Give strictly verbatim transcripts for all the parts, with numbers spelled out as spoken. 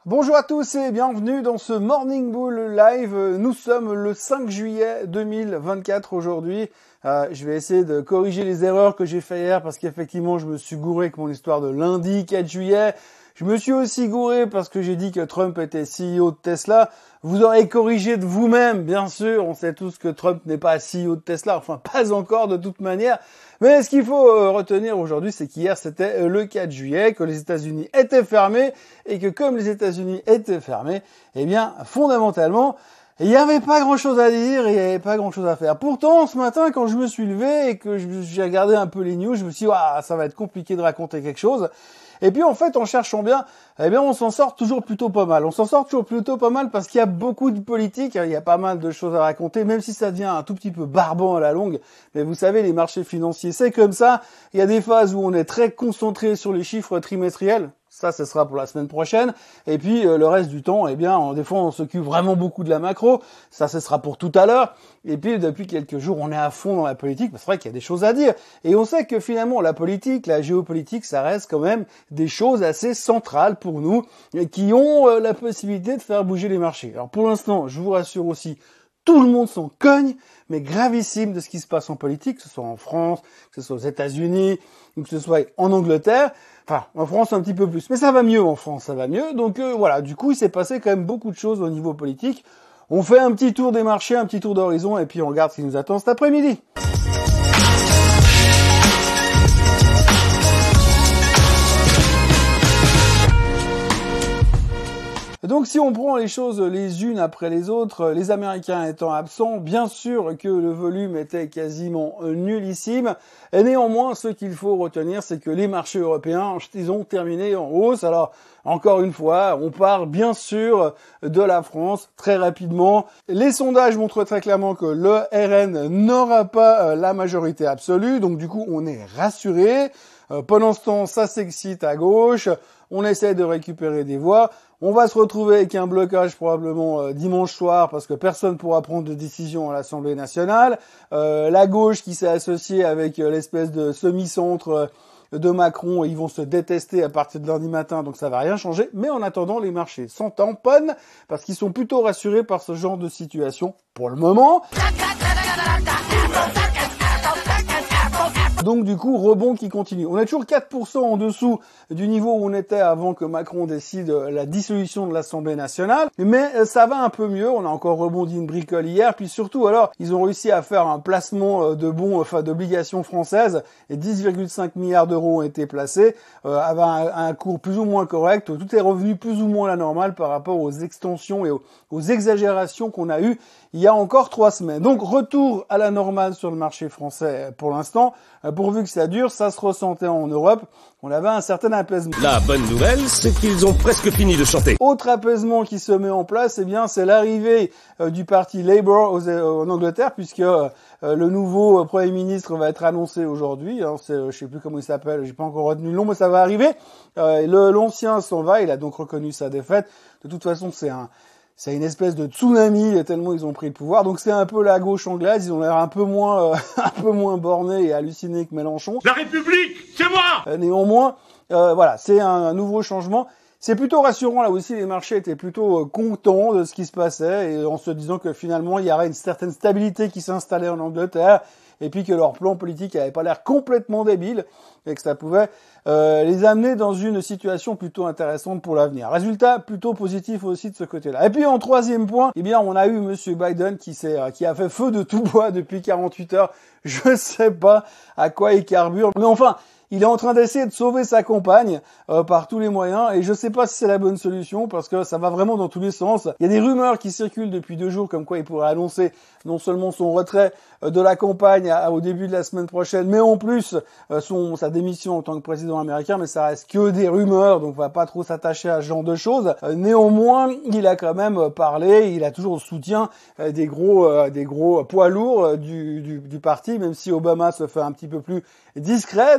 Bonjour à tous et bienvenue dans ce Morning Bull Live. Nous sommes le cinq juillet deux mille vingt-quatre aujourd'hui. Euh, je vais essayer de corriger les erreurs que j'ai fait hier parce qu'effectivement je me suis gouré avec mon histoire de lundi quatre juillet. Je me suis aussi gouré parce que j'ai dit que Trump était C E O de Tesla. Vous aurez corrigé de vous-même, bien sûr. On sait tous que Trump n'est pas C E O de Tesla, enfin pas encore de toute manière. Mais ce qu'il faut euh, retenir aujourd'hui, c'est qu'hier c'était le quatre juillet, que les États-Unis étaient fermés et que comme les États-Unis étaient fermés, eh bien fondamentalement, il n'y avait pas grand-chose à dire et il n'y avait pas grand-chose à faire. Pourtant, ce matin, quand je me suis levé et que j'ai regardé un peu les news, je me suis dit, ah, ça va être compliqué de raconter quelque chose. Et puis en fait, en cherchant bien, eh bien on s'en sort toujours plutôt pas mal. On s'en sort toujours plutôt pas mal parce qu'il y a beaucoup de politique, il y a pas mal de choses à raconter, même si ça devient un tout petit peu barbant à la longue. Mais vous savez, les marchés financiers, c'est comme ça. Il y a des phases où on est très concentré sur les chiffres trimestriels. Ça, ce sera pour la semaine prochaine. Et puis, euh, le reste du temps, eh bien, on, des fois, on s'occupe vraiment beaucoup de la macro. Ça, ce sera pour tout à l'heure. Et puis, depuis quelques jours, on est à fond dans la politique. C'est vrai qu'il y a des choses à dire. Et on sait que finalement, la politique, la géopolitique, ça reste quand même des choses assez centrales pour nous et qui ont euh, la possibilité de faire bouger les marchés. Alors, pour l'instant, je vous rassure aussi, tout le monde s'en cogne, mais gravissime de ce qui se passe en politique, que ce soit en France, que ce soit aux États-Unis, ou que ce soit en Angleterre. Enfin, en France un petit peu plus, mais ça va mieux en France, ça va mieux. Donc euh, voilà, du coup, il s'est passé quand même beaucoup de choses au niveau politique. On fait un petit tour des marchés, un petit tour d'horizon, et puis on regarde ce qui nous attend cet après-midi. Donc si on prend les choses les unes après les autres, les Américains étant absents, bien sûr que le volume était quasiment nullissime. Et néanmoins, ce qu'il faut retenir, c'est que les marchés européens, ils ont terminé en hausse. Alors, encore une fois, on part bien sûr de la France très rapidement. Les sondages montrent très clairement que le R N n'aura pas la majorité absolue. Donc du coup, on est rassuré. Pendant ce temps, ça s'excite à gauche. On essaie de récupérer des voix. On va se retrouver avec un blocage probablement euh, dimanche soir parce que personne ne pourra prendre de décision à l'Assemblée nationale. Euh, la gauche qui s'est associée avec euh, l'espèce de semi-centre euh, de Macron, ils vont se détester à partir de lundi matin, donc ça va rien changer. Mais en attendant, les marchés s'en tamponnent parce qu'ils sont plutôt rassurés par ce genre de situation pour le moment. Donc du coup, rebond qui continue. On est toujours quatre pour cent en dessous du niveau où on était avant que Macron décide la dissolution de l'Assemblée nationale. Mais ça va un peu mieux. On a encore rebondi une bricole hier. Puis surtout, alors, ils ont réussi à faire un placement de bons, enfin d'obligations françaises. Et dix virgule cinq milliards d'euros ont été placés euh, avec un, un cours plus ou moins correct. Tout est revenu plus ou moins à la normale par rapport aux extensions et aux, aux exagérations qu'on a eues il y a encore trois semaines. Donc retour à la normale sur le marché français pour l'instant. Pourvu que ça dure, ça se ressentait en Europe. On avait un certain apaisement. La bonne nouvelle, c'est qu'ils ont presque fini de chanter. Autre apaisement qui se met en place, eh bien, c'est l'arrivée euh, du parti Labour aux, euh, en Angleterre, puisque euh, le nouveau euh, Premier ministre va être annoncé aujourd'hui. Hein, c'est, euh, je sais plus comment il s'appelle, j'ai pas encore retenu le nom, mais ça va arriver. Euh, le, l'ancien s'en va, il a donc reconnu sa défaite. De toute façon, c'est un C'est une espèce de tsunami tellement ils ont pris le pouvoir. Donc c'est un peu la gauche anglaise. Ils ont l'air un peu moins, euh, un peu moins bornés et hallucinés que Mélenchon. La République, c'est moi. Euh, néanmoins, euh, voilà, c'est un, un nouveau changement. C'est plutôt rassurant là aussi. Les marchés étaient plutôt euh, contents de ce qui se passait et en se disant que finalement il y aurait une certaine stabilité qui s'installait en Angleterre et puis que leur plan politique n'avait pas l'air complètement débile et que ça pouvait euh, les amener dans une situation plutôt intéressante pour l'avenir. Résultat plutôt positif aussi de ce côté-là. Et puis en troisième point, eh bien on a eu Monsieur Biden qui s'est euh, qui a fait feu de tout bois depuis quarante-huit heures. Je sais pas à quoi il carbure, mais enfin. Il est en train d'essayer de sauver sa compagne euh, par tous les moyens et je sais pas si c'est la bonne solution parce que ça va vraiment dans tous les sens. Il y a des rumeurs qui circulent depuis deux jours comme quoi il pourrait annoncer non seulement son retrait euh, de la campagne à, au début de la semaine prochaine, mais en plus euh, son sa démission en tant que président américain, mais ça reste que des rumeurs, donc on va pas trop s'attacher à ce genre de choses. Euh, néanmoins, il a quand même parlé, il a toujours le soutien euh, des gros euh, des gros poids lourds euh, du, du, du parti, même si Obama se fait un petit peu plus discret depuis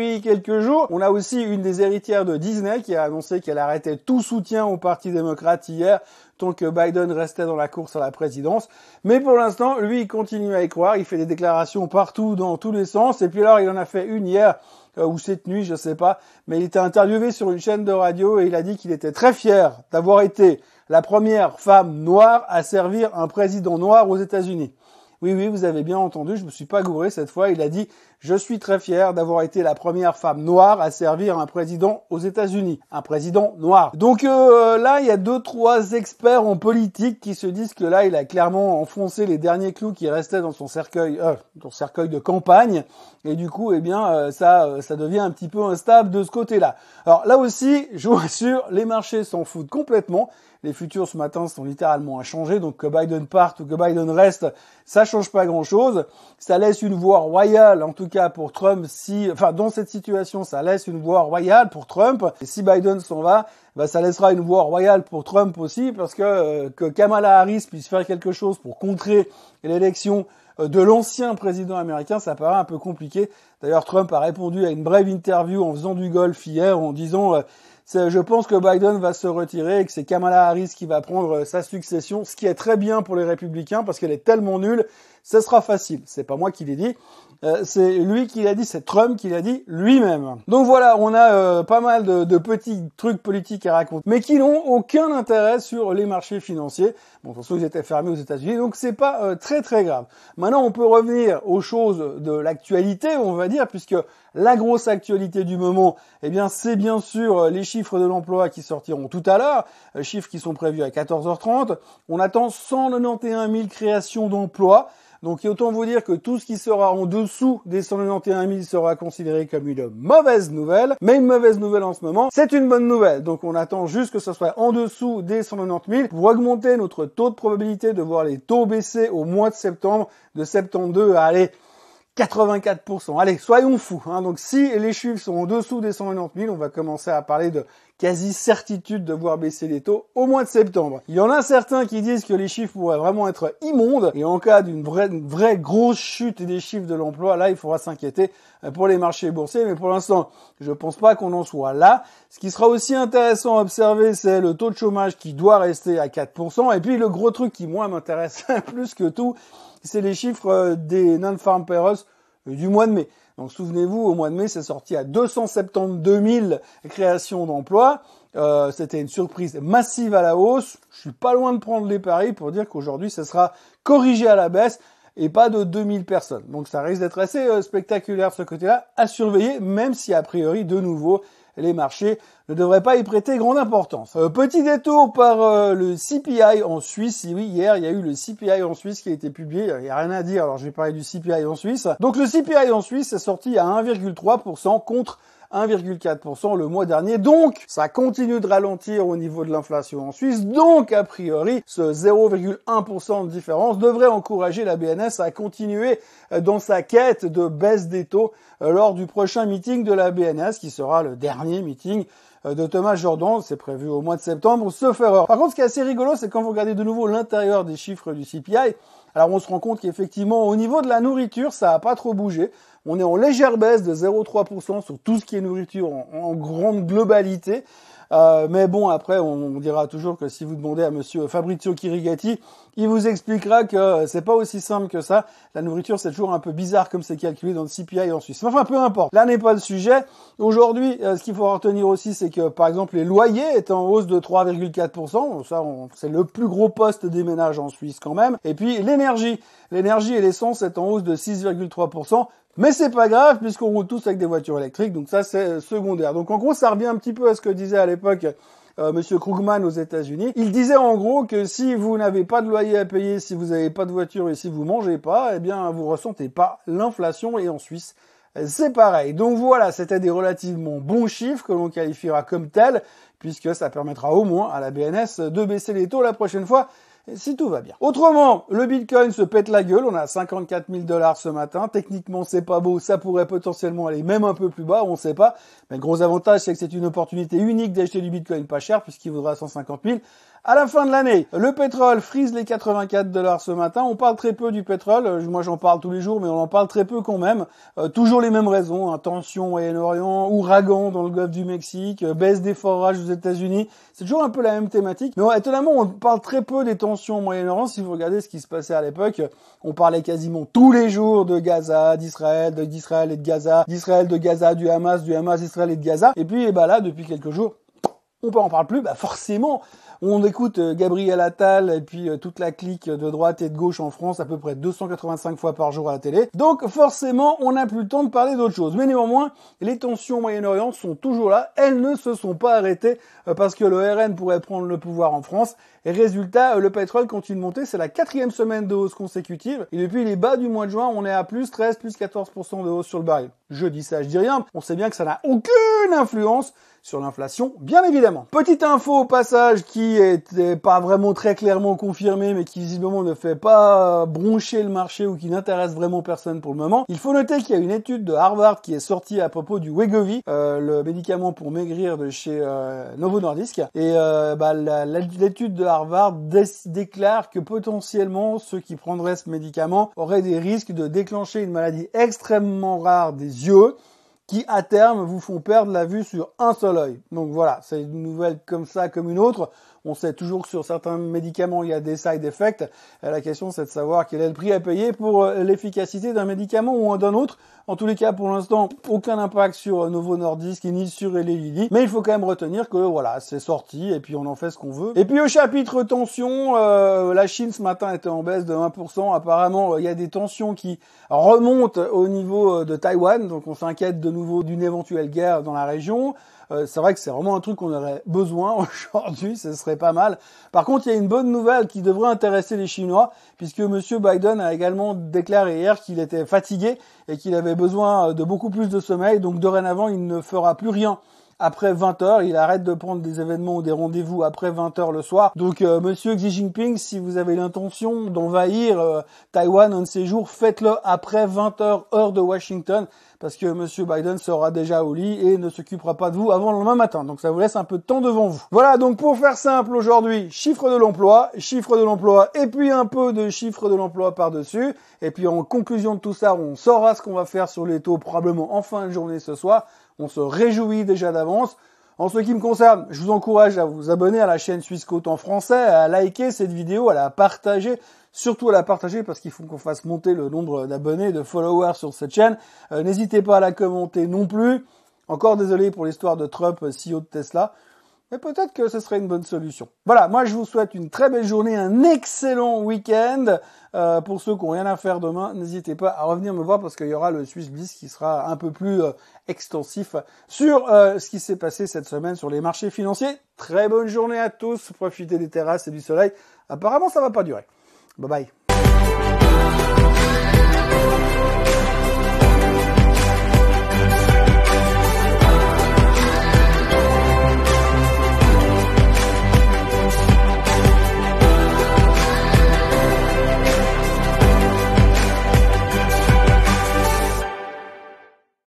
pays quelques jours. On a aussi une des héritières de Disney qui a annoncé qu'elle arrêtait tout soutien au Parti démocrate hier, tant que Biden restait dans la course à la présidence. Mais pour l'instant, lui, il continue à y croire. Il fait des déclarations partout, dans tous les sens. Et puis alors, il en a fait une hier, euh, ou cette nuit, je sais pas. Mais il était interviewé sur une chaîne de radio et il a dit qu'il était très fier d'avoir été la première femme noire à servir un président noir aux États-Unis. Oui, oui, vous avez bien entendu, je me suis pas gouré cette fois. Il a dit « Je suis très fier d'avoir été la première femme noire à servir un président aux États-Unis. Un président noir. » Donc euh, là, il y a deux, trois experts en politique qui se disent que là, il a clairement enfoncé les derniers clous qui restaient dans son cercueil, euh, dans son cercueil de campagne. Et du coup, eh bien, euh, ça, ça devient un petit peu instable de ce côté-là. Alors là aussi, je vous rassure, les marchés s'en foutent complètement. Les futurs ce matin sont littéralement à changer, donc que Biden parte ou que Biden reste, ça change pas grand-chose. Ça laisse une voie royale, en tout cas pour Trump, si, enfin dans cette situation, ça laisse une voie royale pour Trump. Et si Biden s'en va, bah ça laissera une voie royale pour Trump aussi, parce que euh, que Kamala Harris puisse faire quelque chose pour contrer l'élection de l'ancien président américain, ça paraît un peu compliqué. D'ailleurs, Trump a répondu à une brève interview en faisant du golf hier, en disant euh, je pense que Biden va se retirer et que c'est Kamala Harris qui va prendre sa succession, ce qui est très bien pour les républicains parce qu'elle est tellement nulle, ce sera facile. C'est pas moi qui l'ai dit, euh, c'est lui qui l'a dit, c'est Trump qui l'a dit lui-même. Donc voilà, on a euh, pas mal de, de petits trucs politiques à raconter, mais qui n'ont aucun intérêt sur les marchés financiers. Bon, de toute façon, ils étaient fermés aux États-Unis, donc c'est pas euh, très très grave. Maintenant, on peut revenir aux choses de l'actualité, on va dire, puisque la grosse actualité du moment, eh bien, c'est bien sûr les chiffres de l'emploi qui sortiront tout à l'heure, euh, chiffres qui sont prévus à quatorze heures trente. On attend cent quatre-vingt-onze mille créations d'emplois. Donc, autant vous dire que tout ce qui sera en dessous des cent quatre-vingt-onze mille sera considéré comme une mauvaise nouvelle. Mais une mauvaise nouvelle en ce moment, c'est une bonne nouvelle. Donc, on attend juste que ce soit en dessous des cent quatre-vingt-onze mille pour augmenter notre taux de probabilité de voir les taux baisser au mois de septembre, de soixante-douze à aller quatre-vingt-quatre pour cent. Allez, soyons fous. Hein. Donc, si les chiffres sont en dessous des cent quatre-vingt-onze mille, on va commencer à parler de quasi-certitude de voir baisser les taux au mois de septembre. Il y en a certains qui disent que les chiffres pourraient vraiment être immondes, et en cas d'une vraie, une vraie grosse chute des chiffres de l'emploi, là, il faudra s'inquiéter pour les marchés boursiers, mais pour l'instant, je pense pas qu'on en soit là. Ce qui sera aussi intéressant à observer, c'est le taux de chômage qui doit rester à quatre pour cent, et puis le gros truc qui, moi, m'intéresse plus que tout, c'est les chiffres des non-farm payrolls du mois de mai. Donc souvenez-vous, au mois de mai, c'est sorti à deux cent soixante-douze mille créations d'emplois. Euh, c'était une surprise massive à la hausse. Je suis pas loin de prendre les paris pour dire qu'aujourd'hui, ça sera corrigé à la baisse et pas de deux mille personnes. Donc ça risque d'être assez euh, spectaculaire de ce côté-là, à surveiller, même si a priori, de nouveau, les marchés ne devraient pas y prêter grande importance. Euh, petit détour par euh, le C P I en Suisse. Et oui, hier, il y a eu le C P I en Suisse qui a été publié. Il n'y a rien à dire, alors je vais parler du C P I en Suisse. Donc le C P I en Suisse est sorti à un virgule trois pour cent contre un virgule quatre pour cent le mois dernier. Donc, ça continue de ralentir au niveau de l'inflation en Suisse. Donc, a priori, ce zéro virgule un pour cent de différence devrait encourager la B N S à continuer dans sa quête de baisse des taux lors du prochain meeting de la B N S, qui sera le dernier meeting de Thomas Jordan. C'est prévu au mois de septembre, sauf erreur. Par contre, ce qui est assez rigolo, c'est quand vous regardez de nouveau l'intérieur des chiffres du C P I, alors on se rend compte qu'effectivement, au niveau de la nourriture, ça n'a pas trop bougé. On est en légère baisse de zéro virgule trois pour cent sur tout ce qui est nourriture en, en grande globalité. Euh, mais bon, après, on, on dira toujours que si vous demandez à monsieur Fabrizio Chirigati, il vous expliquera que c'est pas aussi simple que ça. La nourriture, c'est toujours un peu bizarre comme c'est calculé dans le C P I en Suisse. Enfin, peu importe. Là n'est pas le sujet. Aujourd'hui, euh, ce qu'il faut retenir aussi, c'est que, par exemple, les loyers est en hausse de trois virgule quatre pour cent. Ça, on, c'est le plus gros poste des ménages en Suisse quand même. Et puis, l'énergie. L'énergie et l'essence est en hausse de six virgule trois pour cent. Mais c'est pas grave puisqu'on roule tous avec des voitures électriques, donc ça c'est secondaire. Donc en gros, ça revient un petit peu à ce que disait à l'époque euh, monsieur Krugman aux États-Unis. Il disait en gros que si vous n'avez pas de loyer à payer, si vous n'avez pas de voiture et si vous mangez pas, eh bien vous ressentez pas l'inflation. Et en Suisse, c'est pareil. Donc voilà, c'était des relativement bons chiffres que l'on qualifiera comme tels, puisque ça permettra au moins à la B N S de baisser les taux la prochaine fois si tout va bien. Autrement, le Bitcoin se pète la gueule, on a cinquante-quatre mille dollars ce matin, techniquement c'est pas beau, ça pourrait potentiellement aller même un peu plus bas, on sait pas, mais le gros avantage c'est que c'est une opportunité unique d'acheter du Bitcoin pas cher puisqu'il vaudra cent cinquante mille à la fin de l'année. Le pétrole frise les quatre-vingt-quatre dollars ce matin, on parle très peu du pétrole, moi j'en parle tous les jours mais on en parle très peu quand même, euh, toujours les mêmes raisons, hein, tension au Moyen-Orient, ouragan dans le golfe du Mexique, euh, baisse des forages aux États-Unis, c'est toujours un peu la même thématique, mais étonnamment on parle très peu des tensions au Moyen-Orient. Si vous regardez ce qui se passait à l'époque, on parlait quasiment tous les jours de Gaza, d'Israël, de, d'Israël et de Gaza, d'Israël, de Gaza, du Hamas, du Hamas, d'Israël et de Gaza, et puis et bah là depuis quelques jours, on en parle plus, bah forcément. On écoute Gabriel Attal et puis toute la clique de droite et de gauche en France à peu près deux cent quatre-vingt-cinq fois par jour à la télé. Donc forcément, on n'a plus le temps de parler d'autre chose. Mais néanmoins, les tensions au Moyen-Orient sont toujours là. Elles ne se sont pas arrêtées parce que le R N pourrait prendre le pouvoir en France. Et résultat, le pétrole continue de monter. C'est la quatrième semaine de hausse consécutive. Et depuis les bas du mois de juin, on est à plus treize, plus quatorze pour cent de hausse sur le baril. Je dis ça, je dis rien. On sait bien que ça n'a aucune influence sur l'inflation, bien évidemment. Petite info au passage qui était pas vraiment très clairement confirmée, mais qui visiblement ne fait pas broncher le marché ou qui n'intéresse vraiment personne pour le moment. Il faut noter qu'il y a une étude de Harvard qui est sortie à propos du Wegovy, euh, le médicament pour maigrir de chez euh, Novo Nordisk. Et euh, bah, la, la, l'étude de Harvard dé- déclare que potentiellement ceux qui prendraient ce médicament auraient des risques de déclencher une maladie extrêmement rare des yeux, qui à terme vous font perdre la vue sur un seul œil. Donc voilà, c'est une nouvelle comme ça, comme une autre. On sait toujours que sur certains médicaments, il y a des side effects. La question, c'est de savoir quel est le prix à payer pour l'efficacité d'un médicament ou d'un autre. En tous les cas, pour l'instant, aucun impact sur Novo Nordisk ni sur Eli Lilly. Mais il faut quand même retenir que voilà, c'est sorti et puis on en fait ce qu'on veut. Et puis au chapitre tension, euh, la Chine ce matin était en baisse de un pour cent. Apparemment, il y a des tensions qui remontent au niveau de Taïwan. Donc on s'inquiète de nouveau d'une éventuelle guerre dans la région. Euh, c'est vrai que c'est vraiment un truc qu'on aurait besoin aujourd'hui, ce serait pas mal. Par contre, il y a une bonne nouvelle qui devrait intéresser les Chinois, puisque Monsieur Biden a également déclaré hier qu'il était fatigué et qu'il avait besoin de beaucoup plus de sommeil. Donc dorénavant, il ne fera plus rien après vingt heures, il arrête de prendre des événements ou des rendez-vous après vingt heures le soir. Donc euh, Monsieur Xi Jinping, si vous avez l'intention d'envahir euh, Taïwan un de ces jours, faites-le après vingt heures heure de Washington, parce que Monsieur Biden sera déjà au lit et ne s'occupera pas de vous avant le lendemain matin. Donc ça vous laisse un peu de temps devant vous. Voilà, donc pour faire simple aujourd'hui, chiffre de l'emploi, chiffre de l'emploi et puis un peu de chiffre de l'emploi par-dessus. Et puis en conclusion de tout ça, on saura ce qu'on va faire sur les taux probablement en fin de journée ce soir. On se réjouit déjà d'avance. En ce qui me concerne, je vous encourage à vous abonner à la chaîne Swissquote en français, à liker cette vidéo, à la partager, surtout à la partager parce qu'il faut qu'on fasse monter le nombre d'abonnés, de followers sur cette chaîne. Euh, n'hésitez pas à la commenter non plus. Encore désolé pour l'histoire de Trump, C E O de Tesla. Mais peut-être que ce serait une bonne solution. Voilà, moi je vous souhaite une très belle journée, un excellent week-end. Euh, pour ceux qui n'ont rien à faire demain, n'hésitez pas à revenir me voir parce qu'il y aura le Swiss Bliss qui sera un peu plus euh, extensif sur euh, ce qui s'est passé cette semaine sur les marchés financiers. Très bonne journée à tous, profitez des terrasses et du soleil. Apparemment ça va pas durer. Bye bye.